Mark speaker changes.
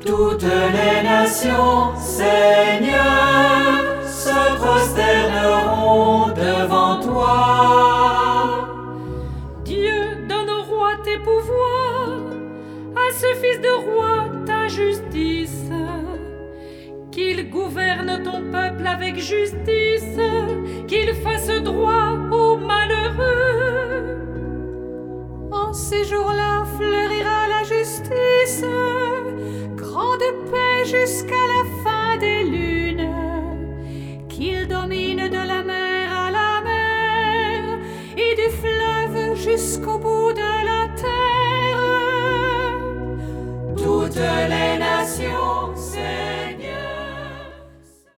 Speaker 1: Toutes les nations, Seigneur, se prosterneront devant toi.
Speaker 2: Dieu, donne au roi tes pouvoirs, à ce fils de roi ta justice, qu'il gouverne ton peuple avec justice, qu'il fasse droit aux malheureux. En ces jours-là fleurira la justice, grande paix jusqu'à la fin des lunes, qu'il domine de la mer à la mer et du fleuve jusqu'au bout de